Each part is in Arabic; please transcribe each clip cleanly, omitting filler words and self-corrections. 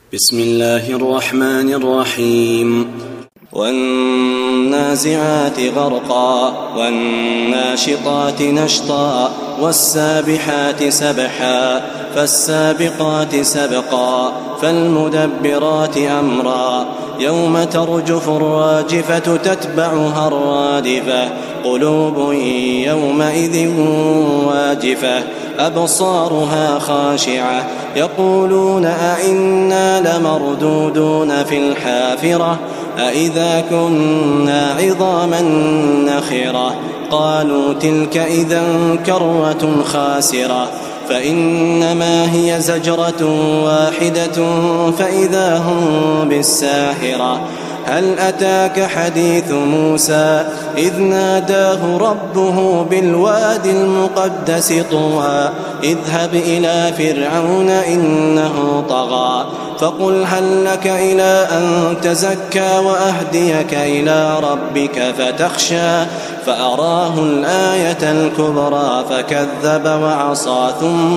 بسم الله الرحمن الرحيم والنازعات غرقا والناشطات نشطا والسابحات سبحا فالسابقات سبقا فالمدبرات أمرا يوم ترجف الراجفة تتبعها الرادفة قلوب يومئذ واجفة أبصارها خاشعة يقولون أئنا لمردودون في الحافرة أئذا كنا عظاما نخرة قالوا تلك إذا كرة خاسرة فإنما هي زجرة واحدة فإذا هم بالساهرة هل أتاك حديث موسى إذ ناداه ربه بالواد المقدس طوى اذهب إلى فرعون إنه طغى فقل هل لك إلى أن تزكى وأهديك إلى ربك فتخشى فأراه الآية الكبرى فكذب وعصى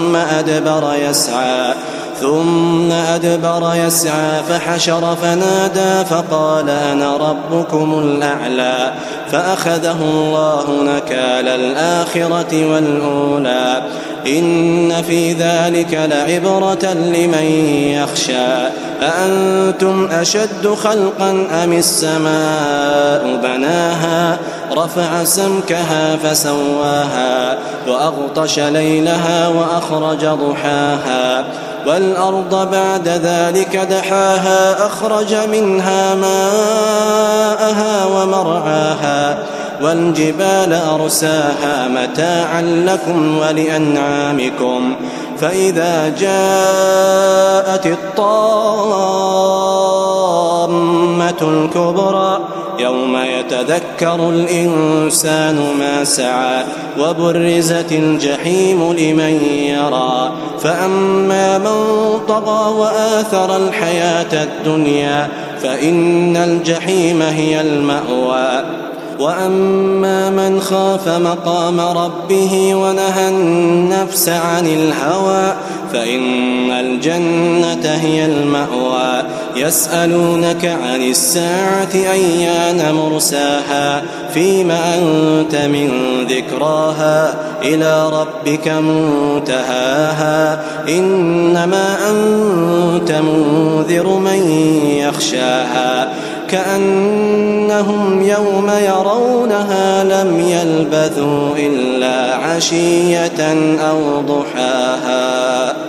ثم أدبر يسعى فحشر فنادى فقال أنا ربكم الأعلى فأخذه الله نكال الآخرة والأولى إن في ذلك لعبرة لمن يخشى أأنتم أشد خلقا أم السماء بناها رفع سمكها فسواها وأغطش ليلها وأخرج ضحاها والأرض بعد ذلك دحاها أخرج منها ماءها ومرعاها والجبال أرساها متاعا لكم ولأنعامكم فإذا جاءت الطامة الكبرى يوم يتذكر الإنسان ما سعى وبرزت الجحيم لمن يرى فأما من طغى وآثر الحياة الدنيا فإن الجحيم هي المأوى وأما من خاف مقام ربه ونهى النفس عن الهوى فإن الجنة هي المأوى يسألونك عن الساعة أيان مرساها فيم أنت من ذكراها إلى ربك منتهاها إنما أنت منذر من يخشاها كأنهم يوم يرونها لم يلبثوا إلا عشية أو ضحاها.